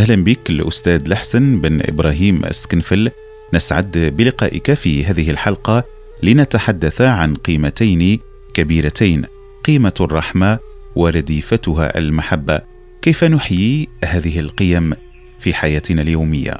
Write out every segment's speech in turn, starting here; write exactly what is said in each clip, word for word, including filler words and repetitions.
أهلا بك الأستاذ الحسن بن إبراهيم السكنفل. نسعد بلقائك في هذه الحلقة لنتحدث عن قيمتين كبيرتين، قيمة الرحمة ورديفتها المحبة. كيف نحيي هذه القيم في حياتنا اليومية؟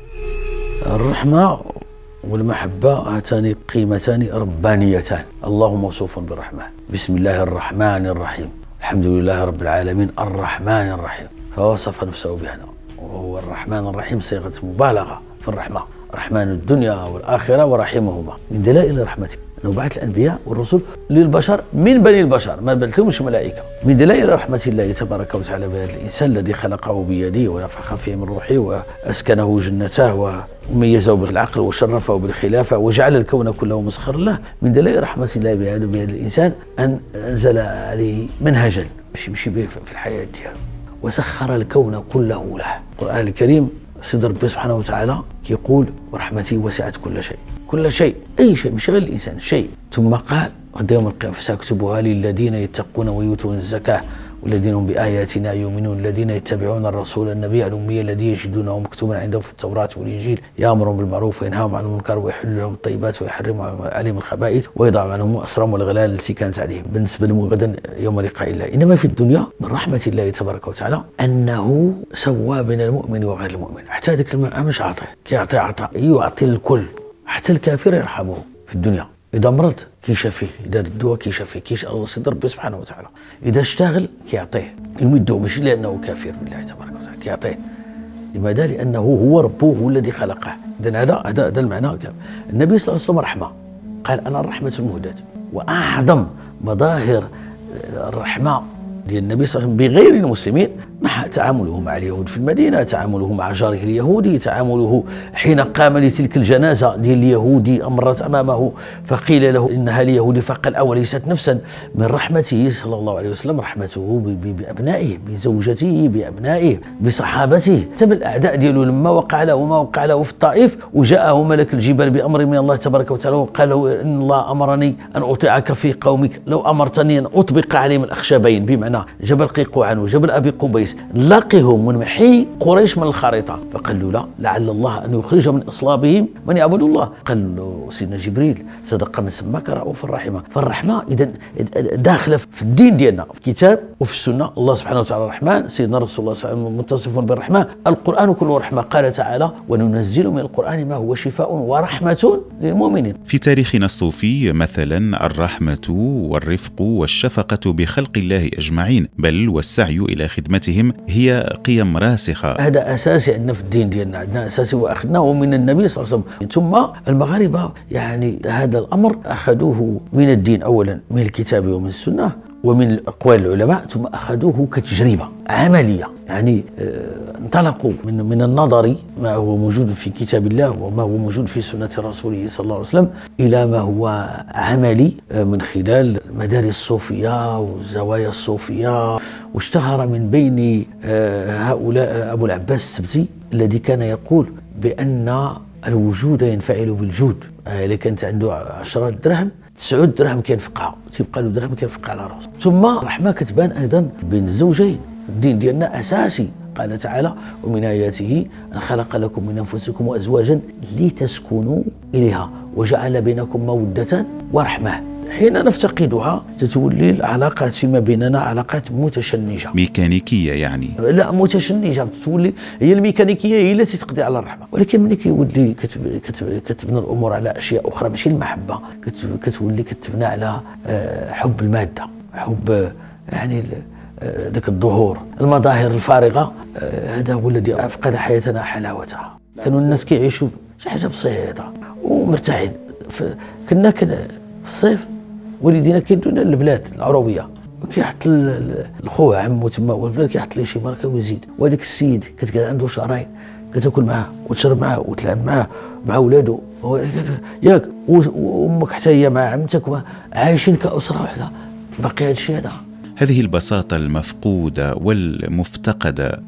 الرحمة والمحبة هاتان قيمتان ربانيتان، الله موصوف بالرحمة. بسم الله الرحمن الرحيم، الحمد لله رب العالمين الرحمن الرحيم، فوصف نفسه بهنا، وهو الرحمن الرحيم صيغة مبالغة في الرحمة، رحمن الدنيا والآخرة ورحمهما. من دلائل رحمته أنه بعث الأنبياء والرسل للبشر من بني البشر، ما بلتمش ملائكة. من دلائل رحمة الله تبارك وتعالى بهذا الإنسان الذي خلقه بيده ونفخ فيه من روحه وأسكنه جنته وميزه بالعقل وشرفه بالخلافة وجعل الكون كله مسخر له. من دلائل رحمة الله بهذا بهذا الإنسان أن أنزل عليه منهجا باش يمشي به في الحياة ديالو، وسخر الكون كله له. القرآن الكريم سيد ربي سبحانه وتعالى كيقول ورحمتي وسعت كل شيء، كل شيء، أي شيء، مش غير الإنسان، شيء. ثم قال غدا يوم القيامة فسأكتبها للذين يتقون ويؤتون الزكاة والذين هم بآياتنا يؤمنون الذين يتبعون الرسول النبي الأمي الذي يجدونه مكتوبا عندهم في التوراة والإنجيل يأمرهم بالمعروف وينهاهم عن المنكر ويحل لهم الطيبات ويحرم عليهم الخبائث ويضع عنهم أسرهم والأغلال التي كانت عليهم. بالنسبة لهم غدا يوم لقاء الله. إنما في الدنيا من رحمة الله تبارك وتعالى أنه سوى بين المؤمن وغير المؤمن، حتى هذاك المؤمن مش عاطيه، كيعطي عطاء يعطي الكل، حتى الكافر يرحمه في الدنيا. إذا مرض كيشفيه، إذا الدواء كيشفيه، كيش الله سيد ربي سبحانه وتعالى. إذا اشتغل كيعطيه، يمده مش لأنه كافر بالله تبارك وتعالى، كيعطيه. لماذا؟ لأنه هو ربه، هو الذي خلقه. إذن هذا هذا هذا المعنى. النبي صلى الله عليه وسلم رحمة، قال أنا الرحمة المهداة. وأعظم مظاهر الرحمة ديال النبي صلى الله عليه وسلم بغير المسلمين مع تعامله مع اليهود في المدينة، تعامله مع جاره اليهودي، تعامله حين قام لتلك الجنازة ديال اليهودي أمرت أمامه فقيل له إنها اليهودي فقال أوليست نفسا. من رحمته صلى الله عليه وسلم رحمته بأبنائه، بزوجته، بأبنائه، بصحابته. تبع الأعداء ديالو لما وقع له وما وقع له في الطائف وجاءه ملك الجبال بأمر من الله تبارك وتعالى وقال له إن الله أمرني أن أطيعك في قومك لو أمرتني أن أطبق عليهم الأخشبين، بمعنى جبل قيقوعان وجبل أبي قبيس، نلاقيهم ونمحي قريش من الخريطة. فقال له لا، لعل الله أن يخرج من أصلابهم من يعبد الله. قال له سيدنا جبريل صدق من سماك رؤوف الرحمة. فالرحمة إذا داخلة في الدين ديالنا، في الكتاب وفي السنة. الله سبحانه وتعالى الرحمن، سيدنا رسول الله صلى الله عليه وسلم متصف بالرحمة. القرآن كله رحمة. قال تعالى وننزل من القرآن ما هو شفاء ورحمة للمؤمنين. في تاريخنا الصوفي مثلا الرحمة والرفق والشفقة بخلق الله أجمعين، بل والسعي إلى خدمتهم هي قيم راسخة. هذا أساسي عندنا في الدين ديالنا، عندنا أساسي وأخذناه من النبي صلى الله عليه وسلم. ثم المغاربة يعني هذا الأمر أخذوه من الدين أولا، من الكتاب ومن السنة ومن أقوال العلماء، ثم أخذوه كتجربة عملية. يعني انطلقوا من من النظر ما هو موجود في كتاب الله وما هو موجود في سنة رسوله صلى الله عليه وسلم إلى ما هو عملي من خلال مدارس الصوفية والزوايا الصوفية. واشتهر من بين هؤلاء أبو العباس السبتي الذي كان يقول بأن الوجود ينفعل بالجود. اللي كانت عنده عشرة درهم تسعود درهم كينفقها، تيبقى له درهم كينفقها على راسه. ثم الرحمة كتبان أيضا بين الزوجين. الدين ديالنا أساسي. قال تعالى ومن آياته أن خلق لكم من أنفسكم أزواجا لتسكنوا إليها وجعل بينكم مودة ورحمة. حين نفتقدها تتولي العلاقات فيما بيننا علاقات متشنجة، ميكانيكية يعني. لا متشنجة، تولي هي الميكانيكية هي التي تقضي على الرحمة. ولكن ملي كيولي كتب كتب كتبنى الأمور على أشياء أخرى ماشي المحبة، كتب كتولي كتبنى على حب المادة، حب يعني ذاك الظهور، المظاهر الفارغة. هذا هو الذي أفقد حياتنا حلاوتها. كانوا الناس كيعيشوا شي حاجة بسيطة ومرتاحين. كنا في الصيف والدينا كيدونا البلاد العروبيه، كيحط الخو عمو تما والبلاد كيحط ليه شي بركه ويزيد. وهذاك السيد كتقعد عنده شهرين كتاكل معاه وتشرب معاه وتلعب معاه مع ولادو ياك، وامك حتى هي مع عمتك عايشين كاسره واحده. باقي هذا الشيء هذا. هذه البساطه المفقوده والمفتقده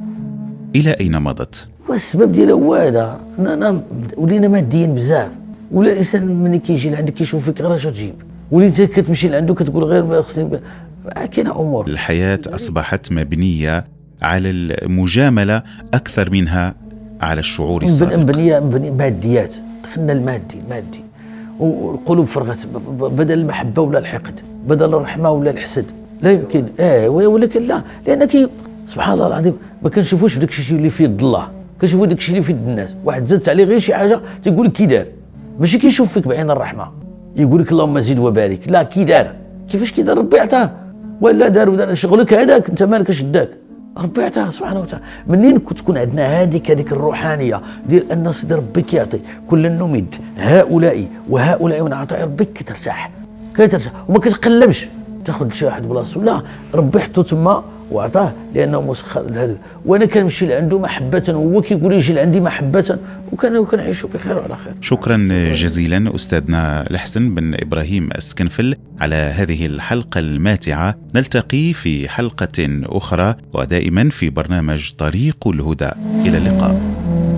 الى اين مضت؟ والسبب ديالها هو هذا، ولينا ماديين بزاف. ولا الانسان ملي كيجي لعندك كيشوف فيك غير اش تجيب، وليت كتمشي لعندو كتقول غير خصني. كاينه امور. الحياه اصبحت مبنيه على المجاملة أكثر منها على الشعور الصادق. مبنية مبنية ماديات، دخلنا المادي المادي والقلوب فرغت، بدل المحبة ولا الحقد، بدل الرحمة ولا الحسد. لا يمكن اه ولكن لا، لأنك سبحان الله العظيم ما كنشوفوش في داك الشيء اللي في يد الله، كنشوفوا داك الشيء اللي في يد الناس. واحد زادت عليه غير شي حاجة تيقول لك كي دار، ماشي كيشوف فيك بعين الرحمة يقول لك اللهم زد وبارك، لا كي دار. كيفاش كي دار؟ ربي عطاه، ولا دار ودار شغلك هذاك انت مالك اش داك، ربي عطاه سبحانه وتعالى. منين كنت تكون عندنا هذيك هذيك الروحانيه ديال ان سيدي ربي كيعطي كل نمد هؤلاء وهؤلاء من عطاء ربك، كترتاح كترتاح وما كتقلبش تاخذ شي واحد بلاصتو، لا ربي حطو تما وعطاه لانه مسخر لهذا. وانا كنمشي لعنده محبه وهو كيقول يجي لعندي محبه، وكان وكنعيشوا بخير وعلى خير. شكرا جزيلا استاذنا الحسن بن ابراهيم السكنفل على هذه الحلقه الماتعه. نلتقي في حلقه اخرى ودائما في برنامج طريق الهدى. الى اللقاء.